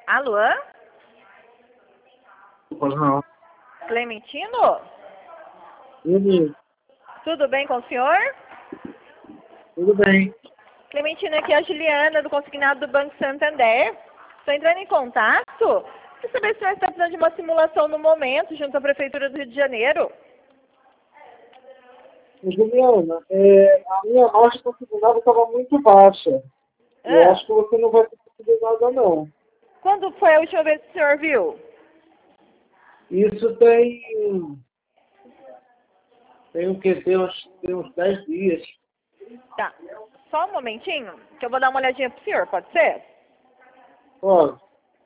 Alô? Pois não. Clementino? Sim, Tudo bem com o senhor? tudo bem. Clementino, aqui é a Juliana, do consignado do Banco Santander. Estou entrando em contato para saber se o senhor está precisando de uma simulação no momento, junto à Prefeitura do Rio de Janeiro. Juliana, a minha margem consignada estava muito baixa. Eu acho que você não vai conseguir nada, não. Quando foi a última vez que o senhor viu? Isso tem o quê? Tem uns 10 dias. Tá. Só um momentinho, que eu vou dar uma olhadinha pro senhor, pode ser? Olha,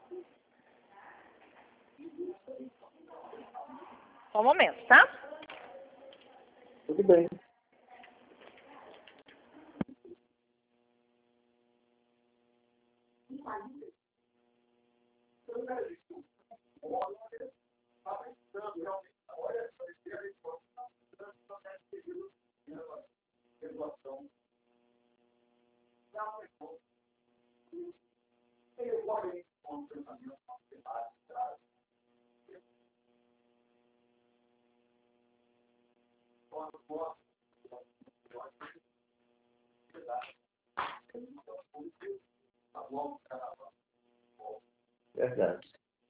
Só um momento, tá? tudo bem. Verdade.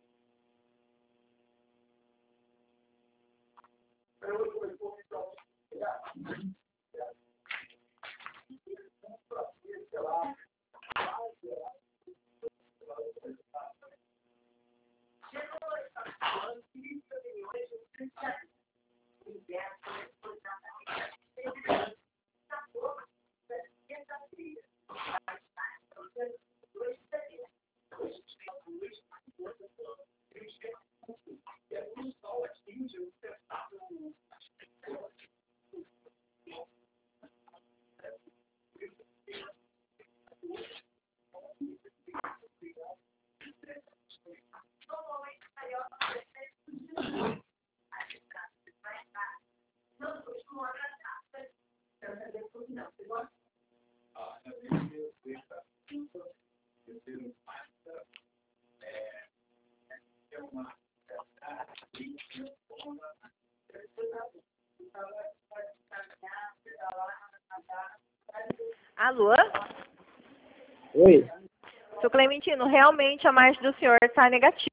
Alô? Oi? Seu Clementino, realmente a margem do senhor está negativa.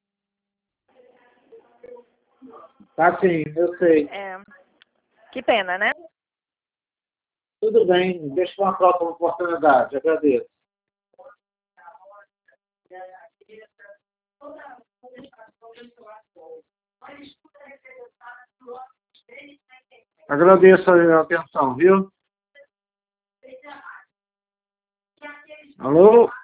Tá sim, eu sei. Que pena, né? Tudo bem, deixa para uma próxima oportunidade. Agradeço. Agradeço a atenção, viu? Alô?